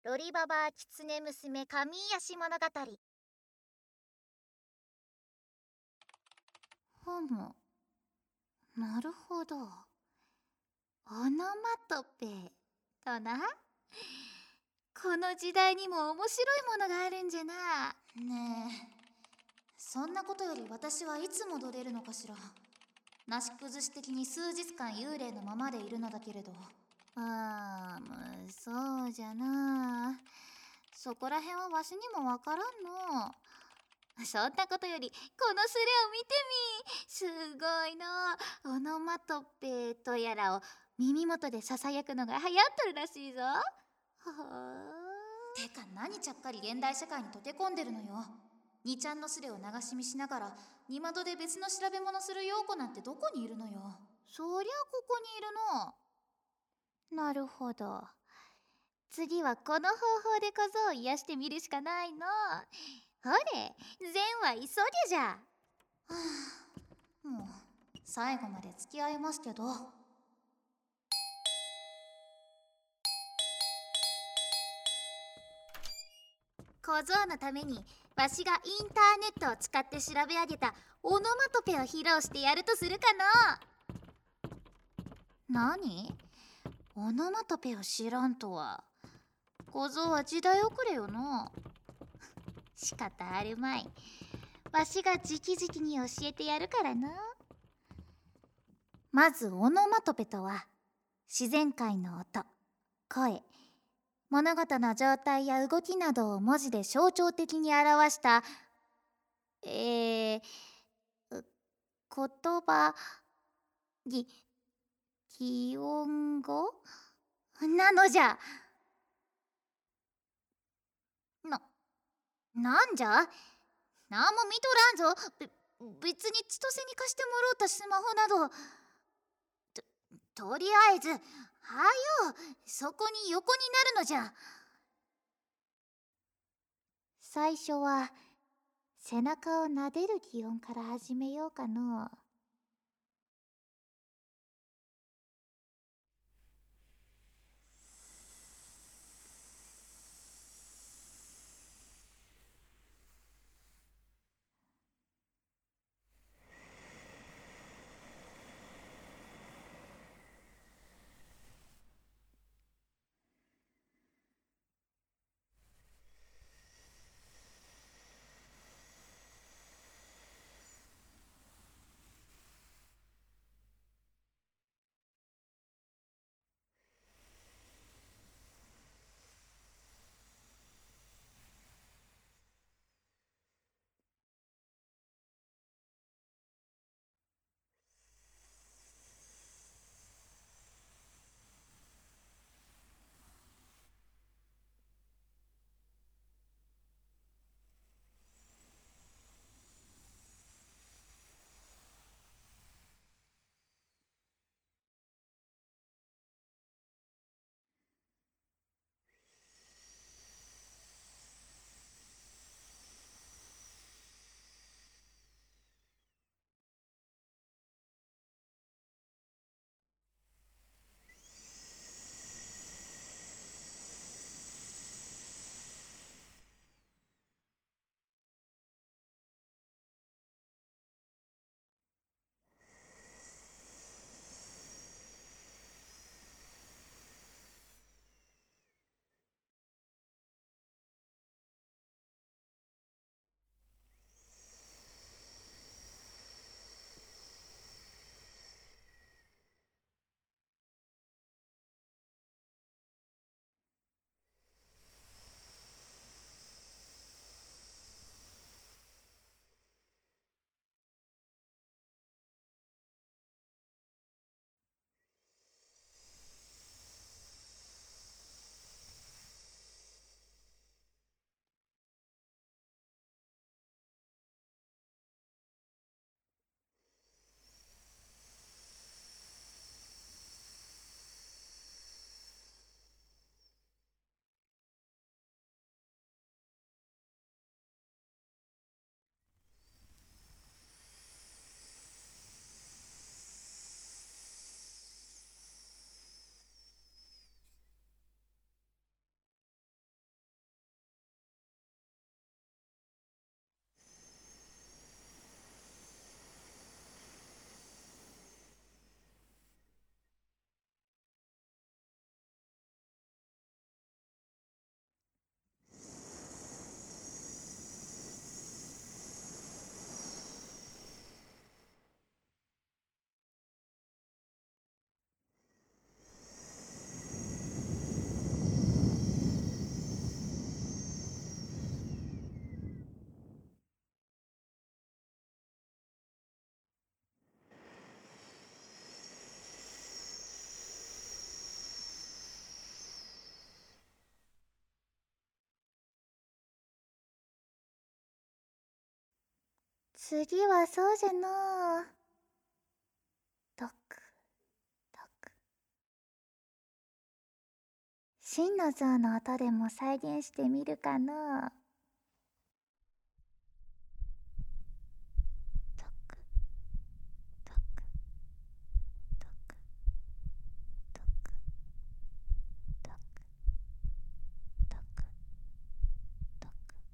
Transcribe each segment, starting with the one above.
ロリババ狐娘神癒し物語。 ふむ、なるほど。オノマトペとな。この時代にも面白いものがあるんじゃな。 ねえ、そんなことより私はいつ戻れるのかしら。なし崩し的に数日間幽霊のままでいるのだけれど。 そうじゃな。そこらへんはわしにもわからんの。そんなことよりこのスレを見てみ。すごいの。オノマトペとやらを耳元でささやくのが流行っとるらしいぞ。 てか何ちゃっかり現代社会に溶け込んでるのよ。2ちゃんのスレを流し見しながら二窓で別の調べ物する陽子なんてどこにいるのよ。 そりゃここにいるの。なるほど。次はこの方法で小僧を癒してみるしかないの。ほれ、善は急げじゃ。 もう最後まで付き合いますけど。 小僧のためにわしがインターネットを使って調べ上げたオノマトペを披露してやるとするかの。何？オノマトペを知らんとは。小僧は時代遅れよの。仕方あるまい。わしが直々に教えてやるからな。まずオノマトペとは、自然界の音、声、物事の状態や動きなどを文字で象徴的に表した言葉、擬音語なのじゃ。なんじゃ？なんも見とらんぞ。別に千歳に貸してもろうたスマホなど。とりあえずはよ、そこに横になるのじゃ。最初は背中を撫でる擬音から始めようかの。 次はそうじゃのう。ドクドク。真の像の音でも再現してみるかのう。ドクドクドクドクドクドクドクドクドク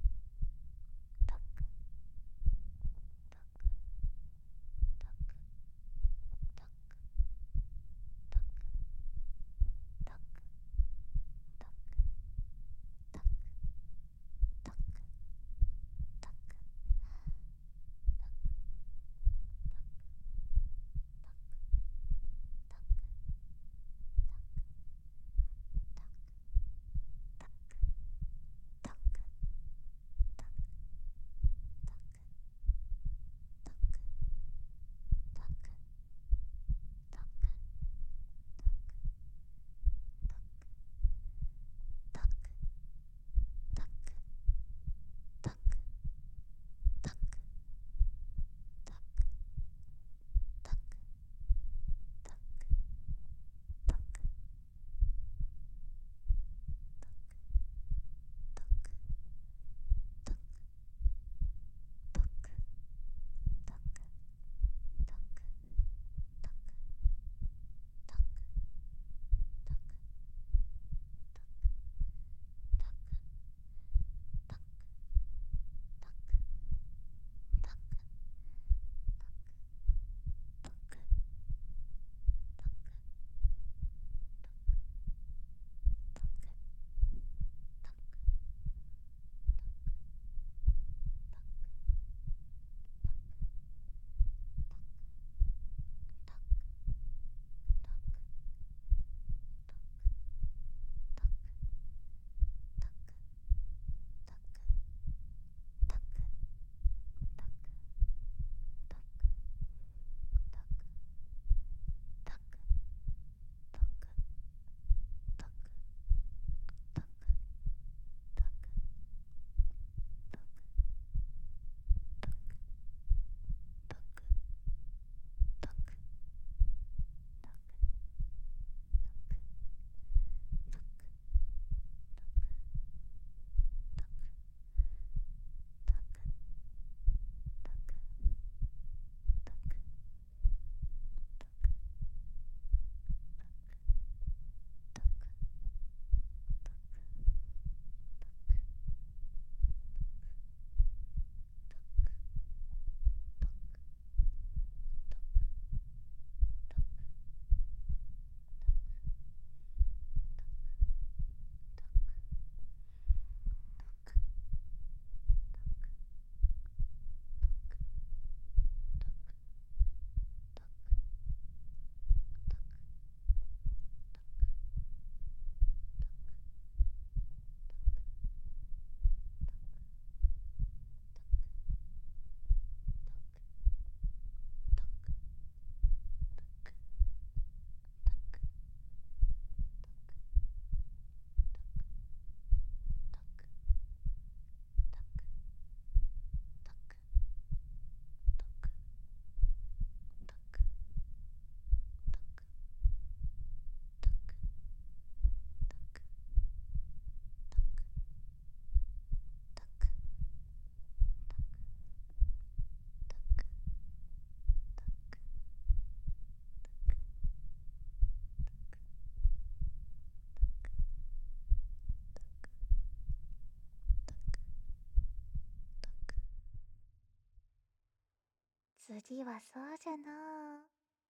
次はそうじゃのう。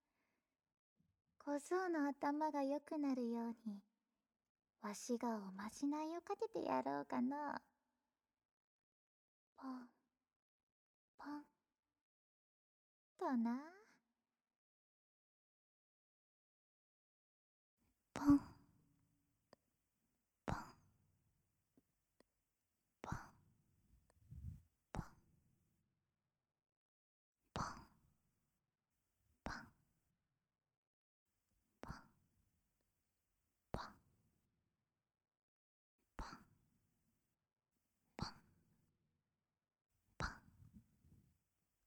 小僧の頭が良くなるように、わしがおまじないをかけてやろうかのう。ポンポンとな。ポンポンポンポンポンポンポンポンポンポンポン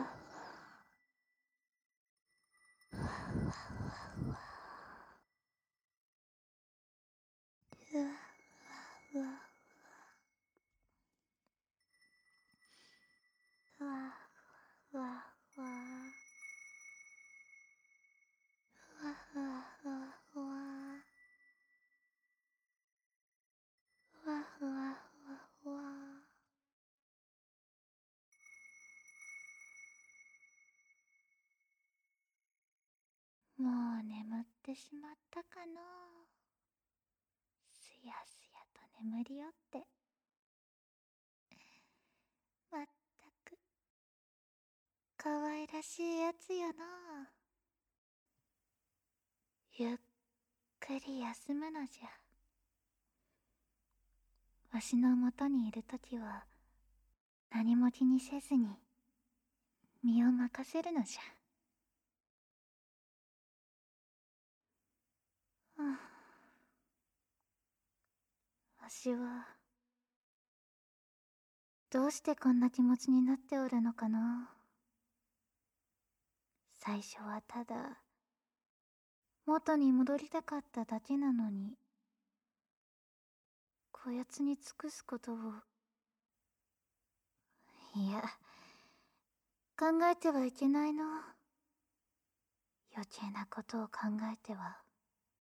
もう眠ってしまったかのう。すやすやと眠りよって。まったくかわいらしいやつやな。ゆっくり休むのじゃ。わしのもとにいるときは何も気にせずに身を任せるのじゃ。わしはどうしてこんな気持ちになっておるのかな。最初はただ元に戻りたかっただけなのに、こやつに尽くすことを、いや、考えてはいけないの。余計なことを考えては